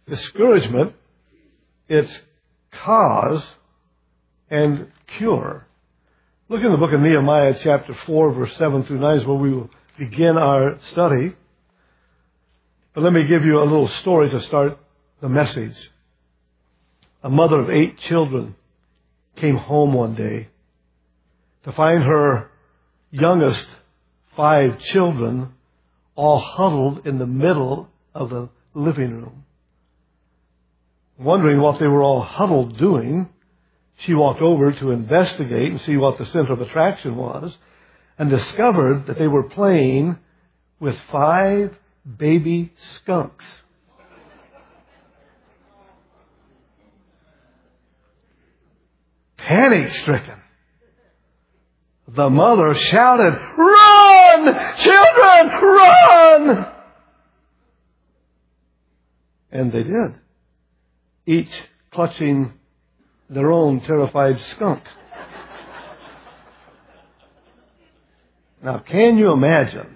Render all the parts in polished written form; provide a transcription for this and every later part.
discouragement, its cause and cure. Look in the book of Nehemiah, chapter 4, verse 7 through 9 is where we will begin our study. But let me give you a little story to start the message. A mother of 8 children came home one day to find her youngest 5 children all huddled in the middle of the living room. Wondering what they were all huddled doing, she walked over to investigate and see what the center of attraction was, and discovered that they were playing with 5 baby skunks. Panic-stricken, the mother shouted, "Run! Children, run!" And they did, each clutching their own terrified skunk. Now, can you imagine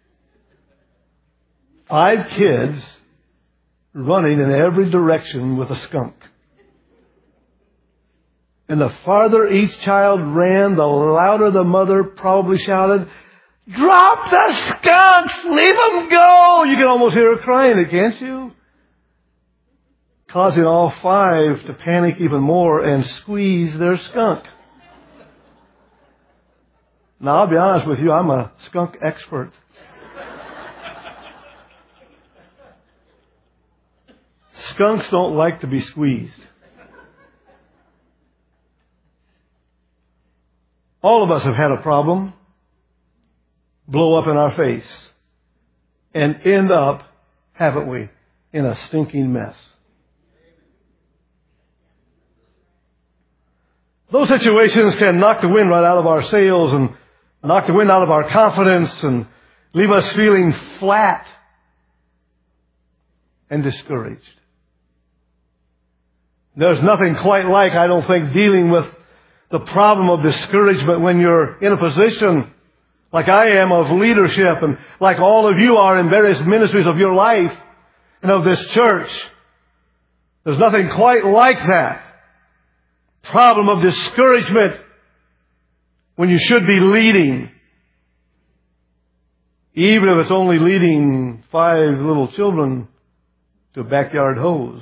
5 kids running in every direction with a skunk? And the farther each child ran, the louder the mother probably shouted, "Drop the skunks! Leave them go!" You can almost hear her crying it, can't you? Causing all 5 to panic even more and squeeze their skunk. Now, I'll be honest with you, I'm a skunk expert. Skunks don't like to be squeezed. All of us have had a problem blow up in our face and end up, haven't we, in a stinking mess. Those situations can knock the wind right out of our sails and knock the wind out of our confidence and leave us feeling flat and discouraged. There's nothing quite like, I don't think, dealing with the problem of discouragement when you're in a position like I am of leadership and like all of you are in various ministries of your life and of this church. There's nothing quite like that problem of discouragement when you should be leading. Even if it's only leading 5 little children to a backyard hose.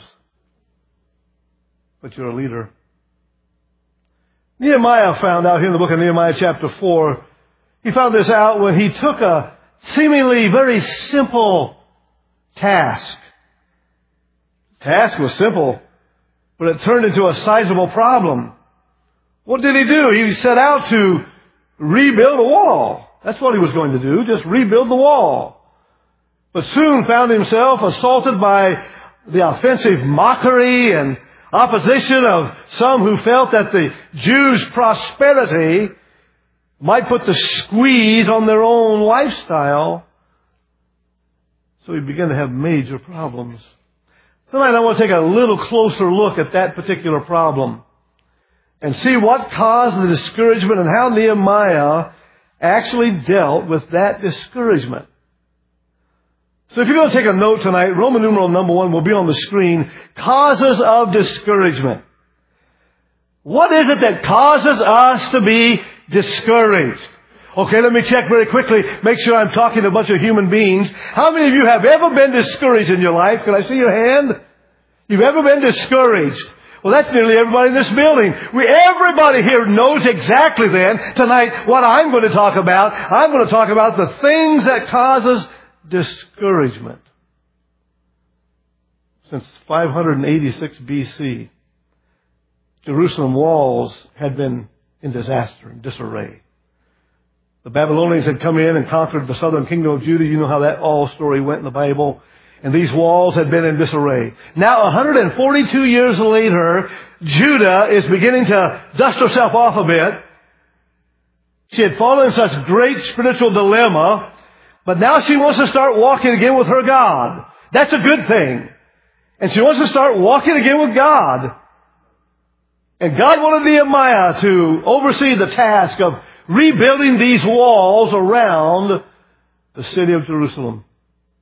But you're a leader. Nehemiah found out here in the book of Nehemiah chapter 4, he found this out when he took a seemingly very simple task. The task was simple, but it turned into a sizable problem. What did he do? He set out to rebuild a wall. That's what he was going to do, just rebuild the wall. But soon found himself assaulted by the offensive mockery and opposition of some who felt that the Jews' prosperity might put the squeeze on their own lifestyle. So he began to have major problems. Tonight I want to take a little closer look at that particular problem and see what caused the discouragement and how Nehemiah actually dealt with that discouragement. So if you're going to take a note tonight, Roman numeral number 1 will be on the screen. Causes of discouragement. What is it that causes us to be discouraged? Okay, let me check very quickly. Make sure I'm talking to a bunch of human beings. How many of you have ever been discouraged in your life? Can I see your hand? You've ever been discouraged? Well, that's nearly everybody in this building. Everybody here knows exactly then, tonight, what I'm going to talk about. I'm going to talk about the things that causes discouragement. Since 586 BC, Jerusalem walls had been in disaster and disarray. The Babylonians had come in and conquered the southern kingdom of Judah. You know how that all story went in the Bible. And these walls had been in disarray. Now, 142 years later, Judah is beginning to dust herself off a bit. She had fallen in such great spiritual dilemma, but now she wants to start walking again with her God. That's a good thing. And she wants to start walking again with God. And God wanted Nehemiah to oversee the task of rebuilding these walls around the city of Jerusalem.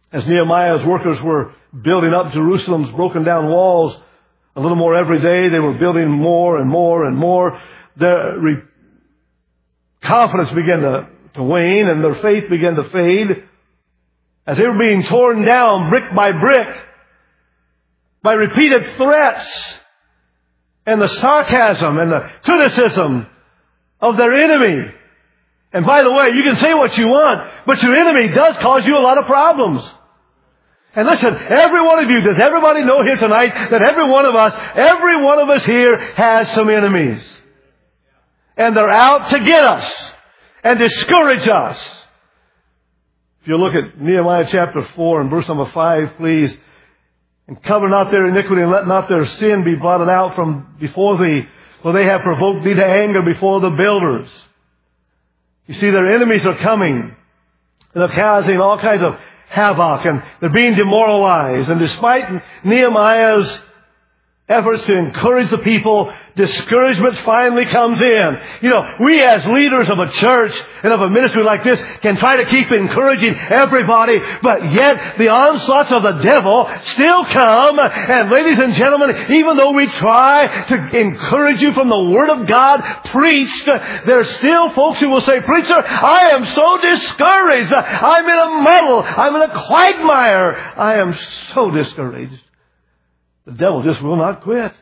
As Nehemiah's workers were building up Jerusalem's broken down walls a little more every day, they were building more and more and more. Their confidence began to wane and their faith began to fade as they were being torn down brick by brick by repeated threats and the sarcasm and the criticism of their enemy. And by the way, you can say what you want, but your enemy does cause you a lot of problems. And listen, every one of you, does everybody know here tonight that every one of us here has some enemies? And they're out to get us and discourage us. If you look at Nehemiah chapter 4 and verse number 5, please. And cover not their iniquity and let not their sin be blotted out from before thee, for they have provoked thee to anger before the builders. You see, their enemies are coming and they're causing all kinds of havoc and they're being demoralized. And despite Nehemiah's efforts to encourage the people, discouragement finally comes in. You know, we as leaders of a church and of a ministry like this can try to keep encouraging everybody, but yet the onslaughts of the devil still come. And ladies and gentlemen, even though we try to encourage you from the Word of God preached, there's still folks who will say, "Preacher, I am so discouraged. I'm in a muddle. I'm in a quagmire. I am so discouraged." The devil just will not quit.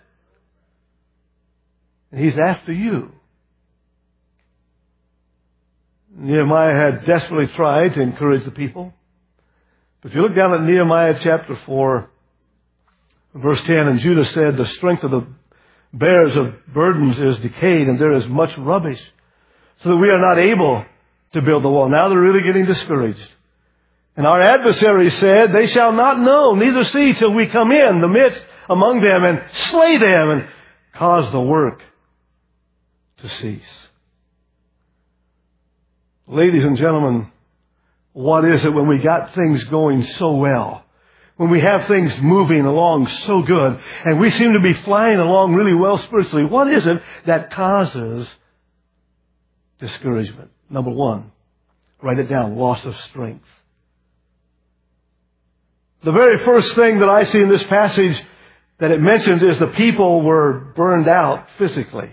And he's after you. Nehemiah had desperately tried to encourage the people. But if you look down at Nehemiah chapter 4, verse 10, and Judah said, "The strength of the bearers of burdens is decayed, and there is much rubbish, so that we are not able to build the wall." Now they're really getting discouraged. And our adversaries said, "They shall not know, neither see, till we come in the midst among them and slay them and cause the work to cease." Ladies and gentlemen, what is it when we got things going so well? When we have things moving along so good and we seem to be flying along really well spiritually, what is it that causes discouragement? Number one, write it down, loss of strength. The very first thing that I see in this passage that it mentions is the people were burned out physically.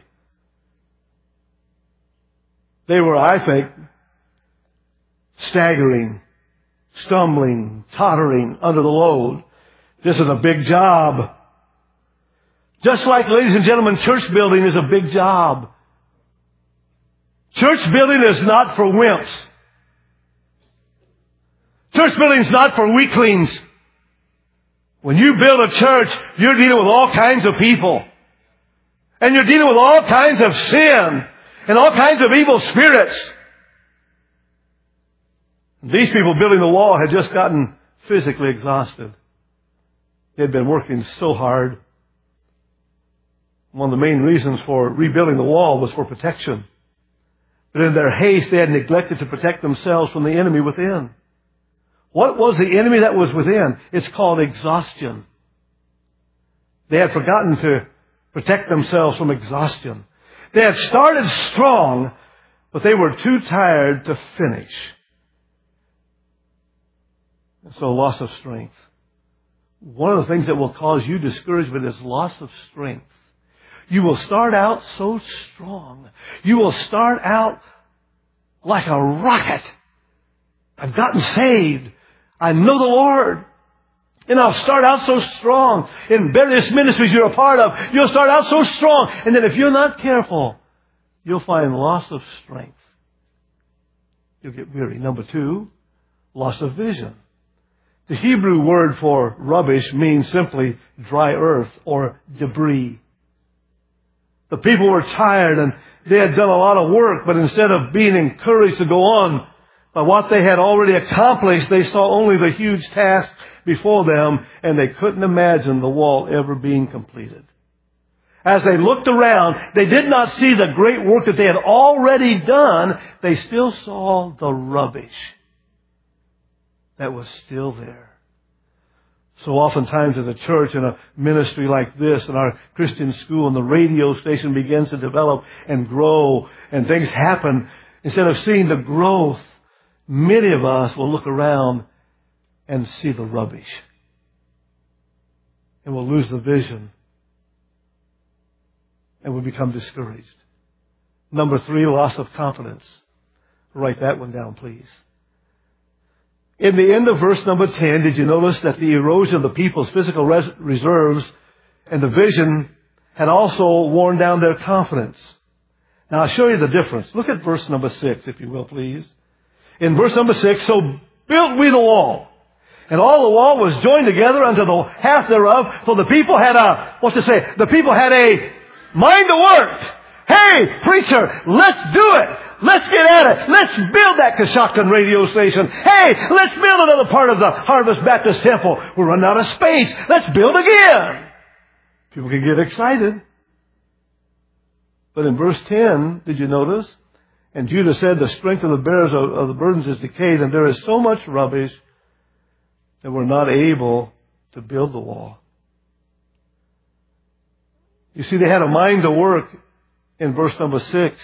They were, I think, staggering, stumbling, tottering under the load. This is a big job. Just like, ladies and gentlemen, church building is a big job. Church building is not for wimps. Church building is not for weaklings. When you build a church, you're dealing with all kinds of people. And you're dealing with all kinds of sin and all kinds of evil spirits. These people building the wall had just gotten physically exhausted. They had been working so hard. One of the main reasons for rebuilding the wall was for protection. But in their haste, they had neglected to protect themselves from the enemy within. What was the enemy that was within? It's called exhaustion. They had forgotten to protect themselves from exhaustion. They had started strong, but they were too tired to finish. And so loss of strength. One of the things that will cause you discouragement is loss of strength. You will start out so strong. You will start out like a rocket. I've gotten saved. I know the Lord. And I'll start out so strong. In various ministries you're a part of, you'll start out so strong. And then if you're not careful, you'll find loss of strength. You'll get weary. Number two, loss of vision. The Hebrew word for rubbish means simply dry earth or debris. The people were tired and they had done a lot of work, but instead of being encouraged to go on by what they had already accomplished, they saw only the huge task before them, and they couldn't imagine the wall ever being completed. As they looked around, they did not see the great work that they had already done. They still saw the rubbish that was still there. So oftentimes as a church and a ministry like this and our Christian school and the radio station begins to develop and grow and things happen, instead of seeing the growth, many of us will look around and see the rubbish. And we'll lose the vision. And we'll become discouraged. Number 3, loss of confidence. Write that one down, please. In the end of verse number 10, did you notice that the erosion of the people's physical reserves and the vision had also worn down their confidence? Now, I'll show you the difference. Look at verse number 6, if you will, please. In verse number 6, so built we the wall, and all the wall was joined together unto the half thereof. For the people had the people had a mind to work. Hey, preacher, let's do it. Let's get at it. Let's build that Coshocton radio station. Hey, let's build another part of the Harvest Baptist Temple. We're running out of space. Let's build again. People can get excited. But in verse 10, did you notice? And Judah said, the strength of the bearers of the burdens is decayed, and there is so much rubbish that we're not able to build the wall. You see, they had a mind to work in verse number 6.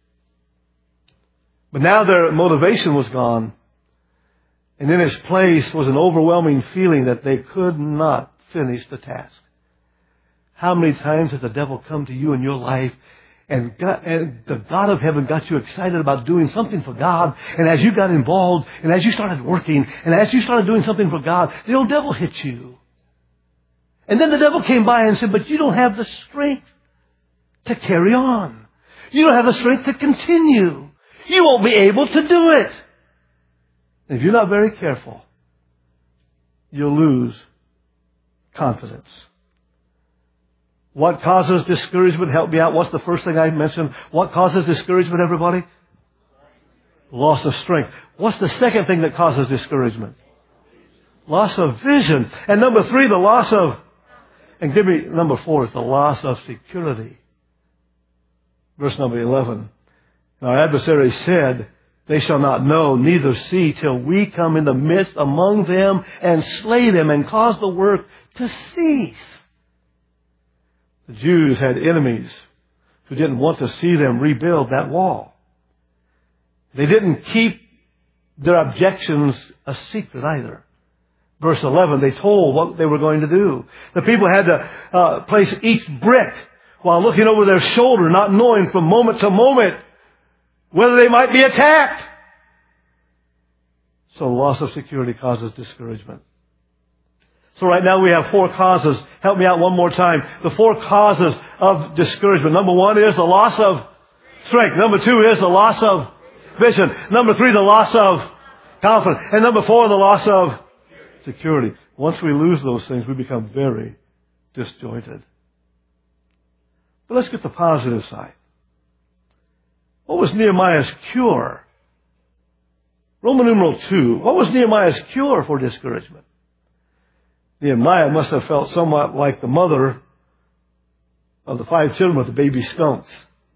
But now their motivation was gone. And in its place was an overwhelming feeling that they could not finish the task. How many times has the devil come to you in your life and the God of heaven got you excited about doing something for God, and as you got involved, and as you started working, and as you started doing something for God, the old devil hit you. And then the devil came by and said, but you don't have the strength to carry on. You don't have the strength to continue. You won't be able to do it. If you're not very careful, you'll lose confidence. What causes discouragement? Help me out. What's the first thing I mentioned? What causes discouragement, everybody? Loss of strength. What's the second thing that causes discouragement? Loss of vision. And number 3, the loss of, and give me number 4, is the loss of security. Verse number 11. Our adversary said, they shall not know, neither see, till we come in the midst among them and slay them and cause the work to cease. The Jews had enemies who didn't want to see them rebuild that wall. They didn't keep their objections a secret either. Verse 11, they told what they were going to do. The people had to place each brick while looking over their shoulder, not knowing from moment to moment whether they might be attacked. So loss of security causes discouragement. So right now we have 4 causes. Help me out one more time. The 4 causes of discouragement. Number 1 is the loss of strength. Number 2 is the loss of vision. Number 3, the loss of confidence. And number 4, the loss of security. Once we lose those things, we become very disjointed. But let's get the positive side. What was Nehemiah's cure? Roman numeral 2. What was Nehemiah's cure for discouragement? Nehemiah must have felt somewhat like the mother of the 5 children with the baby skunks.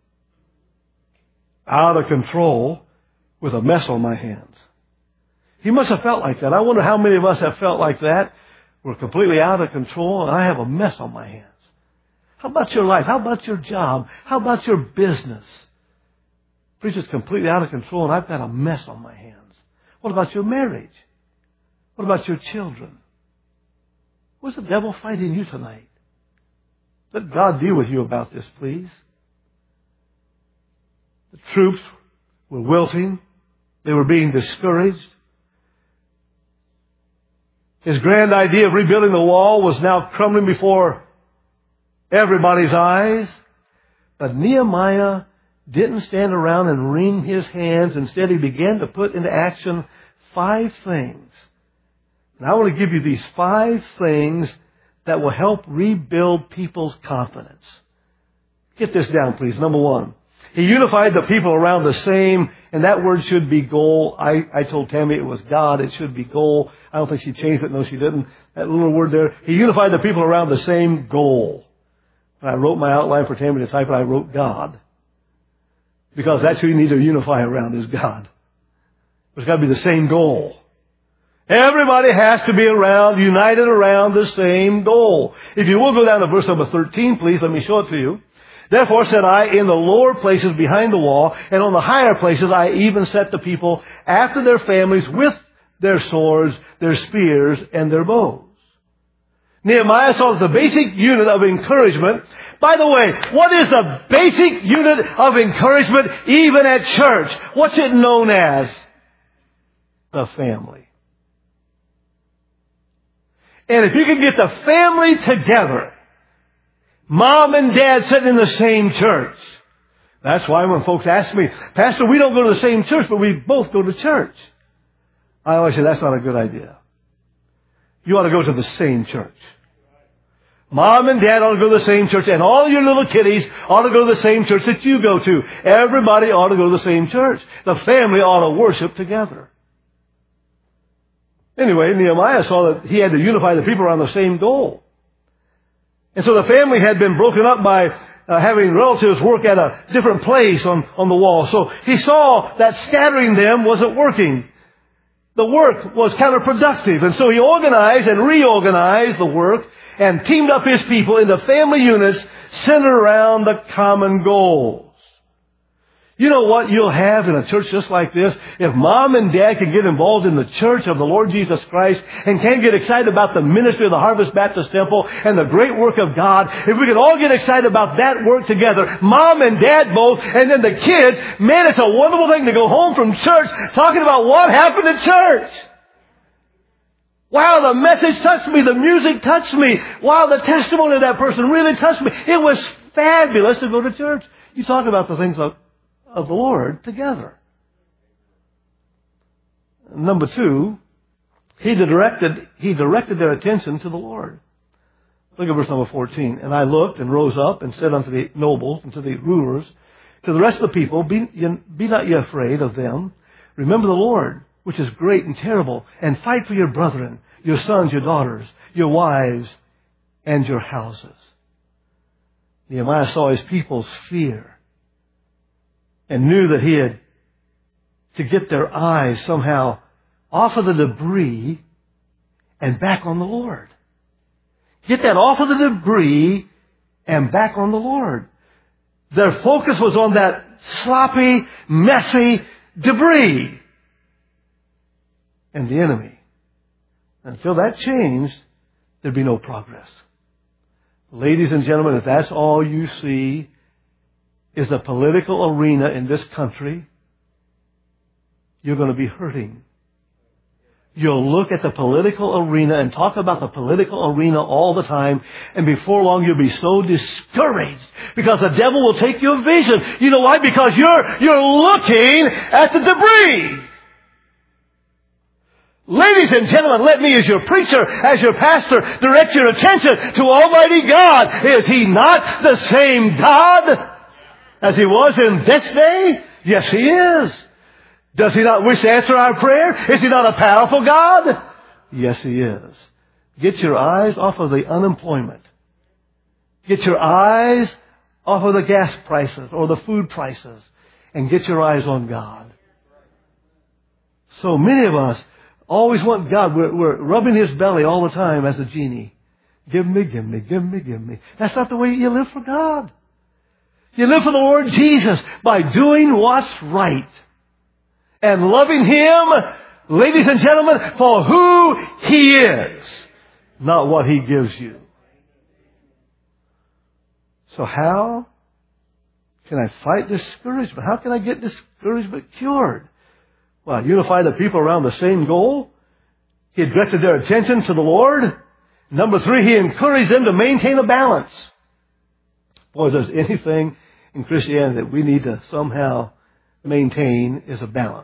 Out of control with a mess on my hands. He must have felt like that. I wonder how many of us have felt like that. We're completely out of control and I have a mess on my hands. How about your life? How about your job? How about your business? Preacher's completely out of control and I've got a mess on my hands. What about your marriage? What about your children? What's the devil fighting you tonight? Let God deal with you about this, please. The troops were wilting. They were being discouraged. His grand idea of rebuilding the wall was now crumbling before everybody's eyes. But Nehemiah didn't stand around and wring his hands. Instead, he began to put into action 5 things. And I want to give you these 5 things that will help rebuild people's confidence. Get this down, please. Number 1. He unified the people around the same, and that word should be goal. I told Tammy it was God. It should be goal. I don't think she changed it. No, she didn't. That little word there. He unified the people around the same goal. When I wrote my outline for Tammy to type it, I wrote God. Because that's who you need to unify around is God. It's got to be the same goal. Everybody has to be united around the same goal. If you will go down to verse number 13, please, let me show it to you. Therefore said I, in the lower places behind the wall, and on the higher places I even set the people after their families with their swords, their spears, and their bows. Nehemiah saw the basic unit of encouragement. By the way, what is the basic unit of encouragement even at church? What's it known as? The family. And if you can get the family together, mom and dad sitting in the same church. That's why when folks ask me, Pastor, we don't go to the same church, but we both go to church. I always say, that's not a good idea. You ought to go to the same church. Mom and dad ought to go to the same church, and all your little kiddies ought to go to the same church that you go to. Everybody ought to go to the same church. The family ought to worship together. Anyway, Nehemiah saw that he had to unify the people around the same goal. And so the family had been broken up by having relatives work at a different place on the wall. So he saw that scattering them wasn't working. The work was counterproductive. And so he organized and reorganized the work and teamed up his people into family units centered around the common goals. You know what you'll have in a church just like this? If mom and dad can get involved in the church of the Lord Jesus Christ and can get excited about the ministry of the Harvest Baptist Temple and the great work of God, if we can all get excited about that work together, mom and dad both, and then the kids, man, it's a wonderful thing to go home from church talking about what happened at church. Wow, the message touched me. The music touched me. Wow, the testimony of that person really touched me. It was fabulous to go to church. You talk about the things of the Lord together. Number two, he directed their attention to the Lord. Look at verse number 14. And I looked and rose up and said unto the nobles and to the rulers, to the rest of the people, be not ye afraid of them. Remember the Lord, which is great and terrible, and fight for your brethren, your sons, your daughters, your wives, and your houses. Nehemiah saw his people's fear and knew that he had to get their eyes somehow off of the debris and back on the Lord. Get that off of the debris and back on the Lord. Their focus was on that sloppy, messy debris and the enemy. Until that changed, there'd be no progress. Ladies and gentlemen, if that's all you see is the political arena in this country, you're going to be hurting. You'll look at the political arena and talk about the political arena all the time, and before long you'll be so discouraged because the devil will take your vision. You know why? Because you're looking at the debris. Ladies and gentlemen, let me as your preacher, as your pastor, direct your attention to Almighty God. Is He not the same God as He was in this day? Yes, He is. Does He not wish to answer our prayer? Is He not a powerful God? Yes, He is. Get your eyes off of the unemployment. Get your eyes off of the gas prices or the food prices and get your eyes on God. So many of us always want God. We're rubbing His belly all the time as a genie. Give me, give me, give me, give me. That's not the way you live for God. You live for the Lord Jesus by doing what's right and loving Him, ladies and gentlemen, for who He is, not what He gives you. So how can I fight discouragement? How can I get discouragement cured? Well, unify the people around the same goal. He directed their attention to the Lord. Number three, He encouraged them to maintain a balance. Boy, if there's anything in Christianity that we need to somehow maintain is a balance.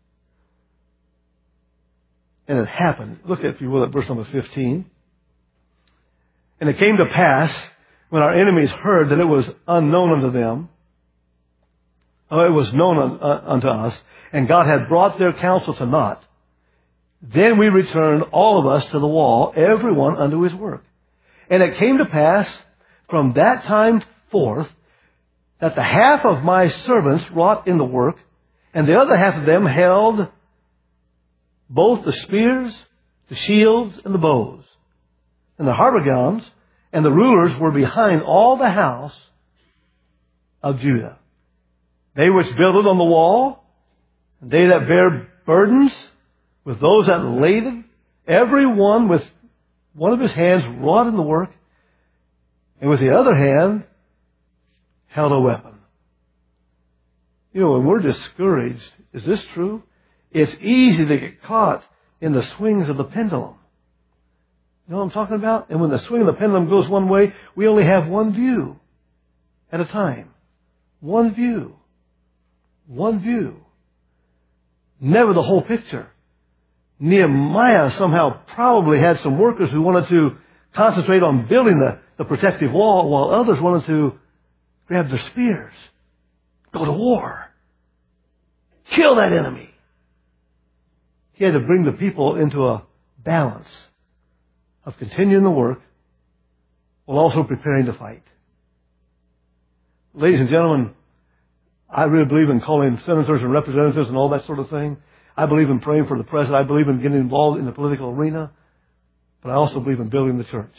And it happened. Look, if you will, at verse number 15. And it came to pass, when our enemies heard that it was unknown unto them, it was known unto us, and God had brought their counsel to naught, then we returned all of us to the wall, every one unto his work. And it came to pass from that time forth that the half of my servants wrought in the work, and the other half of them held both the spears, the shields, and the bows. And the harpagons and the rulers were behind all the house of Judah. They which builded on the wall, and they that bear burdens with those that labored, every one with one of his hands wrought in the work, and with the other hand held a weapon. You know, when we're discouraged, is this true? It's easy to get caught in the swings of the pendulum. You know what I'm talking about? And when the swing of the pendulum goes one way, we only have one view at a time. One view. One view. Never the whole picture. Nehemiah somehow probably had some workers who wanted to concentrate on building the protective wall, while others wanted to grab their spears, go to war, kill that enemy. He had to bring the people into a balance of continuing the work while also preparing to fight. Ladies and gentlemen, I really believe in calling senators and representatives and all that sort of thing. I believe in praying for the president. I believe in getting involved in the political arena. But I also believe in building the church.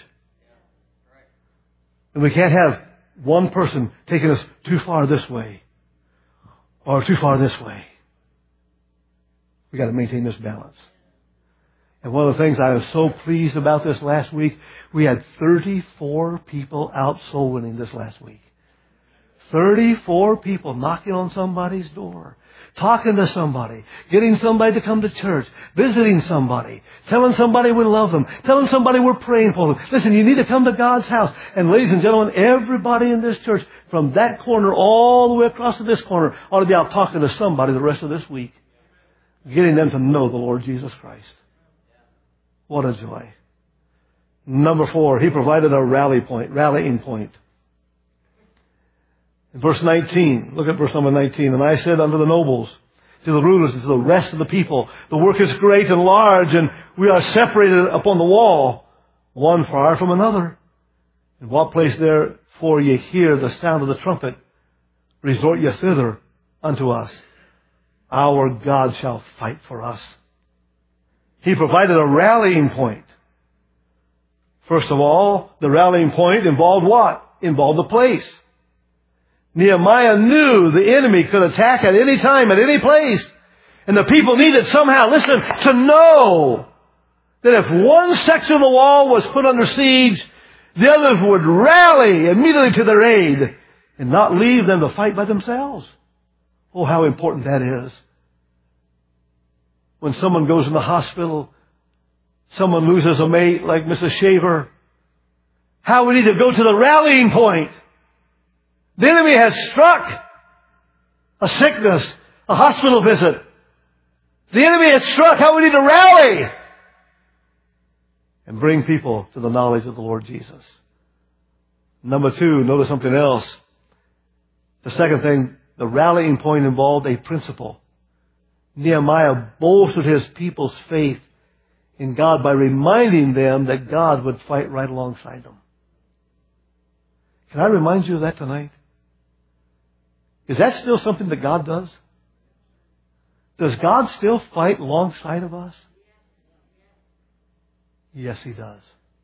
And we can't have one person taking us too far this way or too far this way. We've got to maintain this balance. And one of the things I was so pleased about this last week, we had 34 people out soul winning this last week. 34 people knocking on somebody's door, talking to somebody, getting somebody to come to church, visiting somebody, telling somebody we love them, telling somebody we're praying for them. Listen, you need to come to God's house. And ladies and gentlemen, everybody in this church, from that corner all the way across to this corner, ought to be out talking to somebody the rest of this week, getting them to know the Lord Jesus Christ. What a joy. Number 4, he provided a rallying point. In verse 19, look at verse number 19. And I said unto the nobles, to the rulers, and to the rest of the people, the work is great and large, and we are separated upon the wall, one far from another. In what place therefore ye hear the sound of the trumpet, resort ye thither unto us. Our God shall fight for us. He provided a rallying point. First of all, the rallying point involved what? Involved a place. Nehemiah knew the enemy could attack at any time, at any place. And the people needed somehow, listen, to know that if one section of the wall was put under siege, the others would rally immediately to their aid and not leave them to fight by themselves. Oh, how important that is. When someone goes in the hospital, someone loses a mate like Mrs. Shaver, how we need to go to the rallying point. The enemy has struck a sickness, a hospital visit. The enemy has struck how we need to rally and bring people to the knowledge of the Lord Jesus. Number 2, notice something else. The second thing, the rallying point involved a principle. Nehemiah bolstered his people's faith in God by reminding them that God would fight right alongside them. Can I remind you of that tonight? Is that still something that God does? Does God still fight alongside of us? Yes, He does.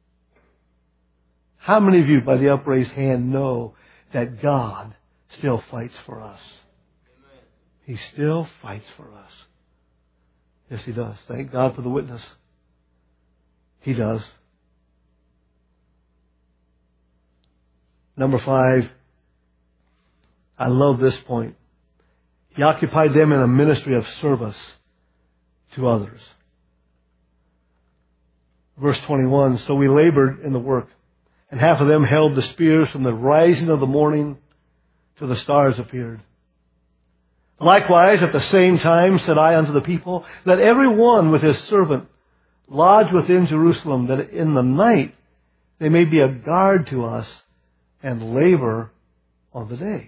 How many of you, by the upraised hand, know that God still fights for us? He still fights for us. Yes, He does. Thank God for the witness. He does. Number 5. I love this point. He occupied them in a ministry of service to others. Verse 21, so we labored in the work, and half of them held the spears from the rising of the morning till the stars appeared. Likewise, at the same time said I unto the people, let every one with his servant lodge within Jerusalem, that in the night they may be a guard to us and labor on the day.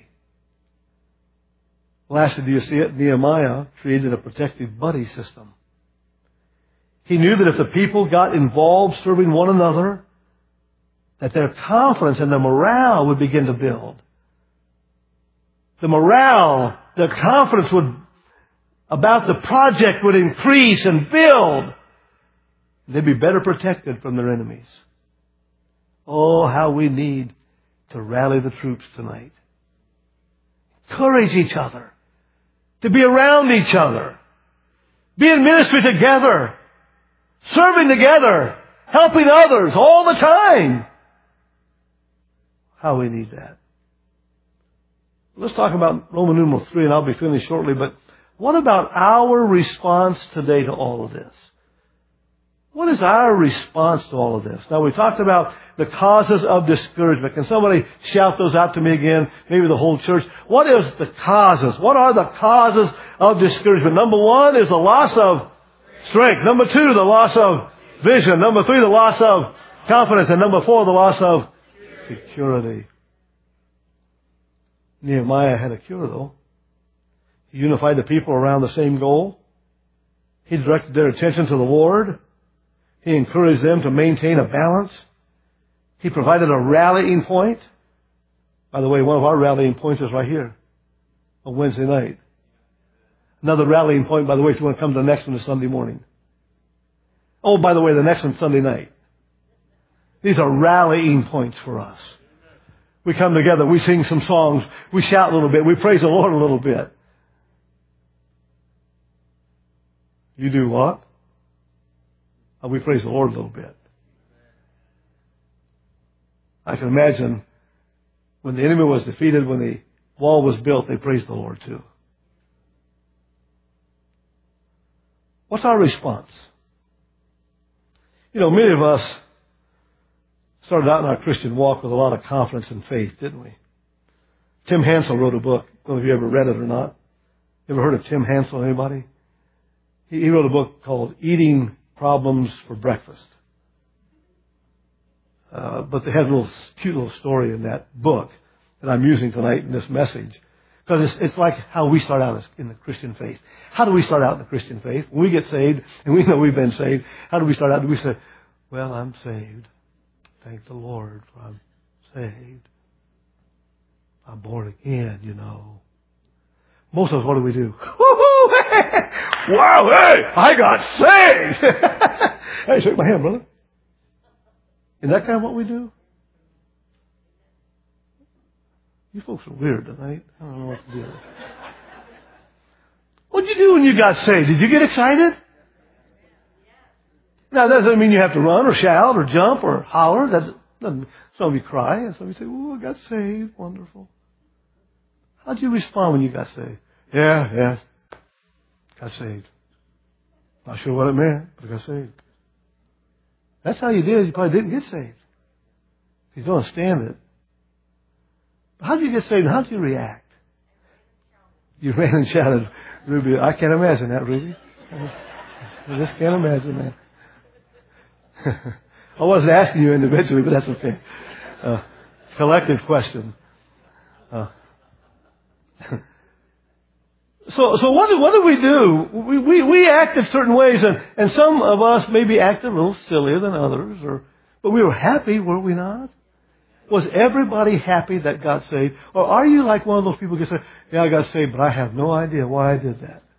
Lastly, do you see it? Nehemiah created a protective buddy system. He knew that if the people got involved serving one another, that their confidence and their morale would begin to build. The morale, the confidence about the project would increase and build. They'd be better protected from their enemies. Oh, how we need to rally the troops tonight. Encourage each other. To be around each other. be in ministry together, serving together, helping others all the time. How we need that. Let's talk about Roman numeral 3, and I'll be finished shortly, but what about our response today to all of this? What is our response to all of this? Now, we talked about the causes of discouragement. Can somebody shout those out to me again? Maybe the whole church. What is the causes? What are the causes of discouragement? Number 1 is the loss of strength. Number 2, the loss of vision. Number 3, the loss of confidence. And number 4, the loss of security. Nehemiah had a cure, though. He unified the people around the same goal. He directed their attention to the Lord. He encouraged them to maintain a balance. He provided a rallying point. By the way, one of our rallying points is right here on Wednesday night. Another rallying point, by the way, if you want to come to the next one, is Sunday morning. Oh, by the way, the next one's Sunday night. These are rallying points for us. We come together, we sing some songs, we shout a little bit, we praise the Lord a little bit. You do what? We praise the Lord a little bit. I can imagine when the enemy was defeated, when the wall was built, they praised the Lord too. What's our response? You know, many of us started out in our Christian walk with a lot of confidence and faith, didn't we? Tim Hansel wrote a book. I don't know if you ever read it or not. You ever heard of Tim Hansel, anybody? He wrote a book called Eating Problems for Breakfast. But they had a cute little story in that book that I'm using tonight in this message. Because it's like how we start out in the Christian faith. How do we start out in the Christian faith? When we get saved, and we know we've been saved, how do we start out? Do we say, well, I'm saved. Thank the Lord for I'm saved. I'm born again, you know. Most of us, what do we do? Woo-hoo! Wow, hey, I got saved! Hey, shake my hand, brother. Is that kind of what we do? You folks are weird tonight. I don't know what to do. What did you do when you got saved? Did you get excited? Now, that doesn't mean you have to run or shout or jump or holler. That doesn't. Some of you cry and some of you say, "Oh, I got saved. Wonderful." How did you respond when you got saved? Yeah, got saved. Not sure what it meant, but I got saved. That's how you did. You probably didn't get saved. You don't understand it. How did you get saved and how did you react? You ran and shouted, Ruby. I can't imagine that, Ruby. I just can't imagine that. I wasn't asking you individually, but that's okay. It's a collective question. So what do we do? We act in certain ways, and some of us maybe act a little sillier than others, but we were happy, were we not? Was everybody happy that got saved? Or are you like one of those people who say, yeah, I got saved, but I have no idea why I did that?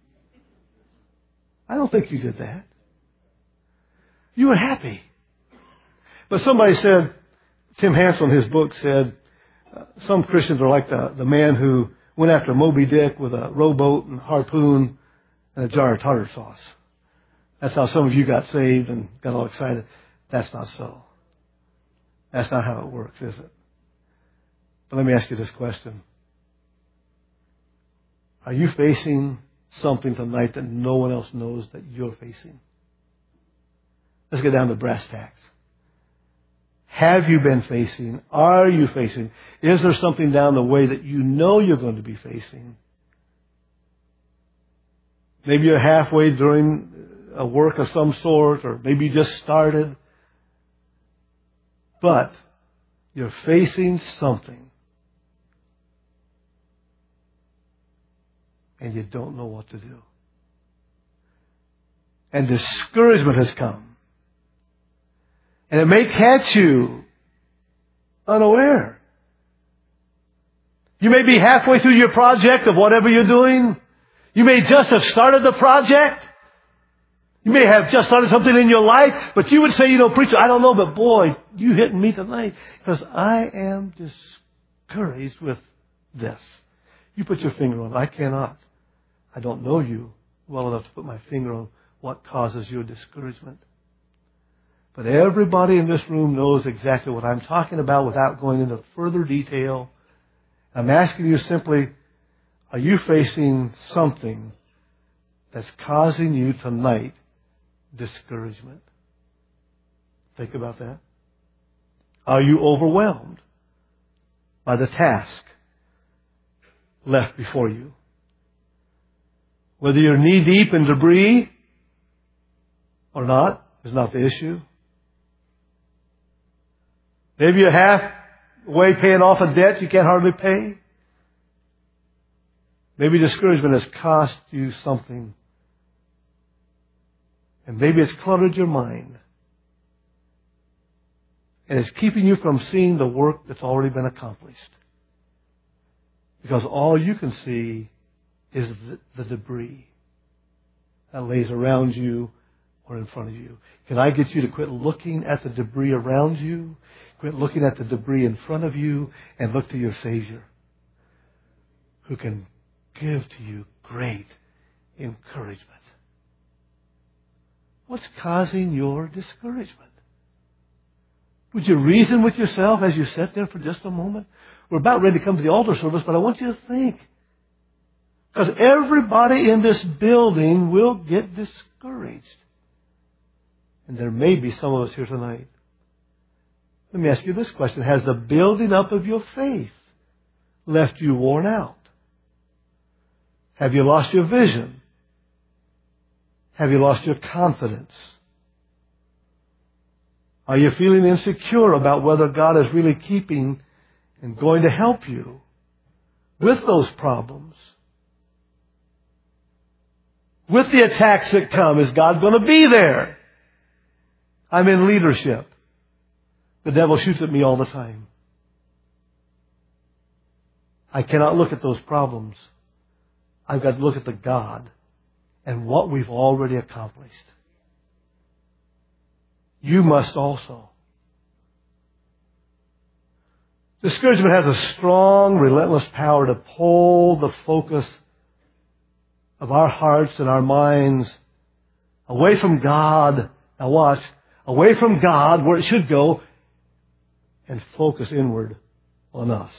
I don't think you did that. You were happy. But somebody said, Tim Hansel in his book said, some Christians are like the man who went after Moby Dick with a rowboat and a harpoon and a jar of tartar sauce. That's how some of you got saved and got all excited. That's not so. That's not how it works, is it? But let me ask you this question. Are you facing something tonight that no one else knows that you're facing? Let's get down to brass tacks. Have you been facing? Are you facing? Is there something down the way that you know you're going to be facing? Maybe you're halfway during a work of some sort, or maybe you just started. But you're facing something. And you don't know what to do. And discouragement has come. And it may catch you unaware. You may be halfway through your project of whatever you're doing. You may just have started the project. You may have just started something in your life, but you would say, preacher, I don't know, but boy, you hitting me tonight because I am discouraged with this. You put your finger on it. I cannot. I don't know you. well enough to put my finger on what causes your discouragement. But everybody in this room knows exactly what I'm talking about without going into further detail. I'm asking you simply, are you facing something that's causing you tonight discouragement? Think about that. Are you overwhelmed by the task left before you? Whether you're knee-deep in debris or not is not the issue. Maybe you're halfway paying off a debt you can't hardly pay. Maybe discouragement has cost you something. And maybe it's cluttered your mind. And it's keeping you from seeing the work that's already been accomplished. Because all you can see is the debris that lays around you or in front of you. Can I get you to quit looking at the debris around you, quit looking at the debris in front of you, and look to your Savior, who can give to you great encouragement? What's causing your discouragement? Would you reason with yourself as you sit there for just a moment? We're about ready to come to the altar service, but I want you to think. Because everybody in this building will get discouraged. And there may be some of us here tonight. Let me ask you this question. Has the building up of your faith left you worn out? Have you lost your vision? Have you lost your confidence? Are you feeling insecure about whether God is really keeping and going to help you with those problems? With the attacks that come, is God going to be there? I'm in leadership. The devil shoots at me all the time. I cannot look at those problems. I've got to look at the God and what we've already accomplished. You must also. Discouragement has a strong, relentless power to pull the focus of our hearts and our minds away from God. Now watch. Away from God, where it should go, and focus inward on us.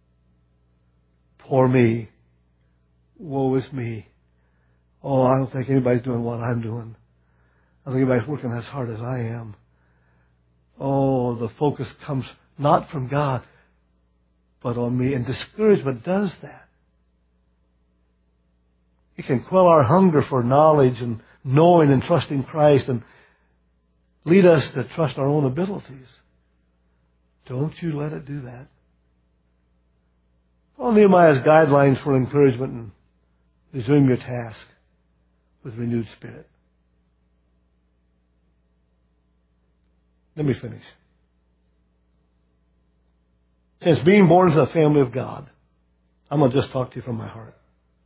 Poor me. Woe is me. Oh, I don't think anybody's doing what I'm doing. I don't think anybody's working as hard as I am. Oh, the focus comes not from God, but on me. And discouragement does that. It can quell our hunger for knowledge and knowing and trusting Christ and lead us to trust our own abilities. Don't you let it do that. Follow Nehemiah's guidelines for encouragement and resume your task with renewed spirit. Let me finish. Since being born into the family of God, I'm going to just talk to you from my heart.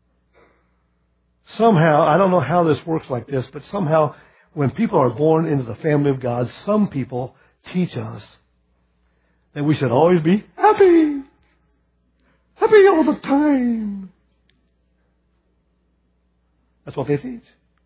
Somehow, I don't know how this works like this, but somehow when people are born into the family of God, some people teach us that we should always be happy. Happy all the time. That's what they teach.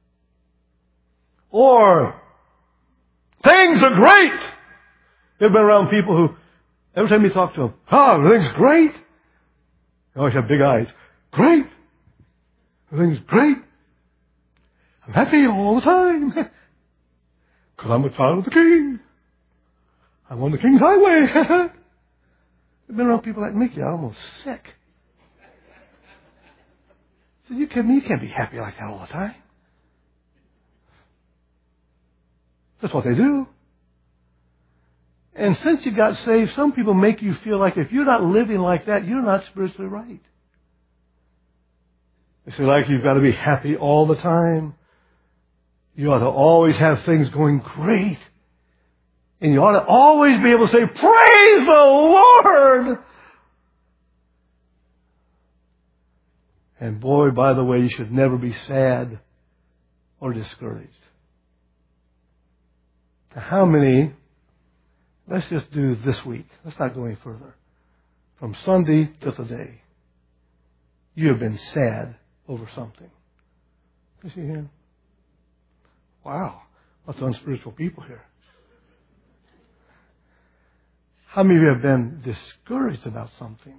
Or, things are great. You've been around people who, every time you talk to them, everything's great. They always have big eyes. Great. Everything's great. I'm happy all the time. Because I'm a child of the King. I'm on the King's highway. I've been around people that make you almost sick. So you can't be happy like that all the time. That's what they do. And since you got saved, some people make you feel like if you're not living like that, you're not spiritually right. They say like you've got to be happy all the time. You ought to always have things going great. And you ought to always be able to say, praise the Lord! And boy, by the way, you should never be sad or discouraged. Now, how many, let's just do this week. Let's not go any further. From Sunday to today, you have been sad over something. You see him? Wow. Lots of unspiritual people here. How many of you have been discouraged about something?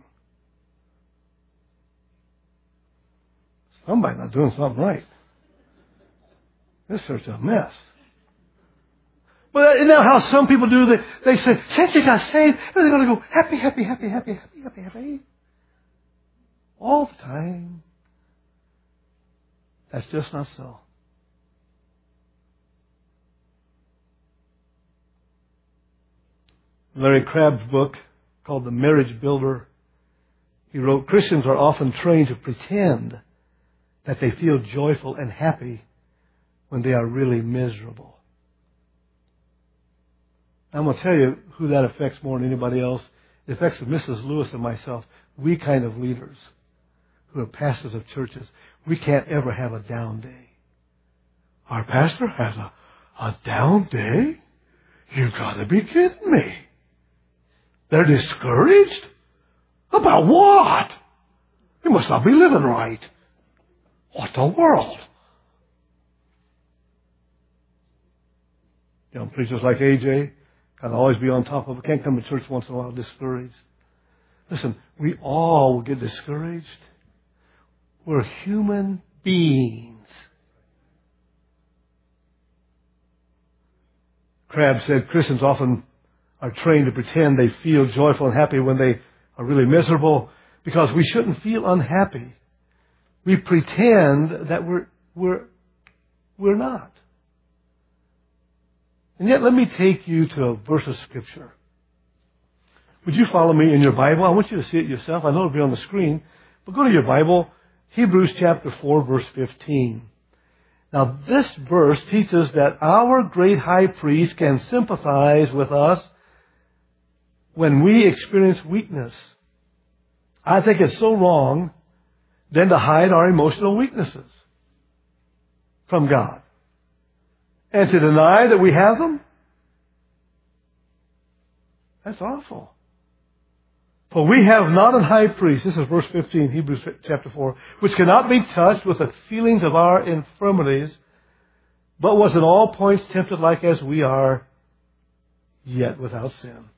Somebody's not doing something right. This church is a mess. But you know how some people do? They say, since you got saved, they're going to go happy, happy, happy, happy, happy, happy, happy. All the time. That's just not so. Larry Crabb's book called The Marriage Builder, he wrote, Christians are often trained to pretend that they feel joyful and happy when they are really miserable. I'm going to tell you who that affects more than anybody else. It affects Mrs. Lewis and myself. We kind of leaders who are pastors of churches, we can't ever have a down day. Our pastor has a down day? You got to be kidding me. They're discouraged? About what? You must not be living right. What the world? Young preachers like AJ can always be on top of it. Can't come to church once in a while discouraged. Listen, we all will get discouraged. We're human beings. Crabb said Christians often are trained to pretend they feel joyful and happy when they are really miserable because we shouldn't feel unhappy. We pretend that we're not. And yet let me take you to a verse of Scripture. Would you follow me in your Bible? I want you to see it yourself. I know it'll be on the screen. But go to your Bible, Hebrews chapter 4, verse 15. Now this verse teaches that our great high priest can sympathize with us when we experience weakness. I think it's so wrong then to hide our emotional weaknesses from God. And to deny that we have them? That's awful. For we have not an high priest, this is verse 15, Hebrews chapter 4, which cannot be touched with the feelings of our infirmities, but was in all points tempted like as we are, yet without sin.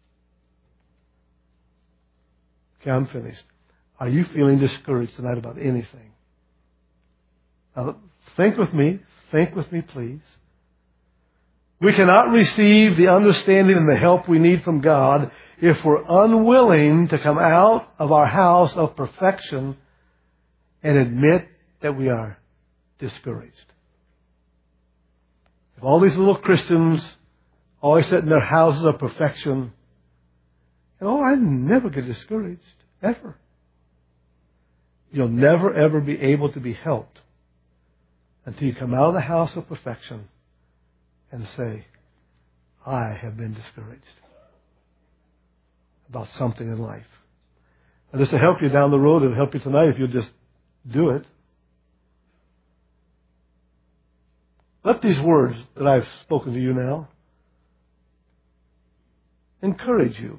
Okay, I'm finished. Are you feeling discouraged tonight about anything? Now, think with me, please. We cannot receive the understanding and the help we need from God if we're unwilling to come out of our house of perfection and admit that we are discouraged. If all these little Christians always sit in their houses of perfection, and I never get discouraged, ever. You'll never, ever be able to be helped until you come out of the house of perfection and say, I have been discouraged about something in life. And this will help you down the road. It'll help you tonight if you'll just do it. Let these words that I've spoken to you now encourage you.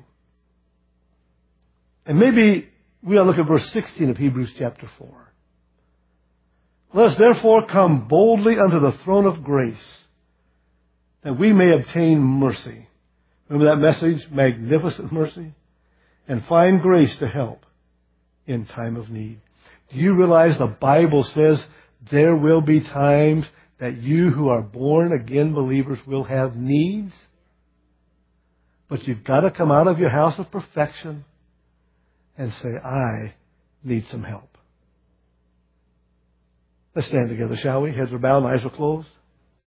And maybe we ought to look at verse 16 of Hebrews chapter 4. Let us therefore come boldly unto the throne of grace, that we may obtain mercy. Remember that message? Magnificent mercy. And find grace to help in time of need. Do you realize the Bible says there will be times that you who are born again believers will have needs? But you've got to come out of your house of perfection and say, I need some help. Let's stand together, shall we? Heads are bowed, eyes are closed.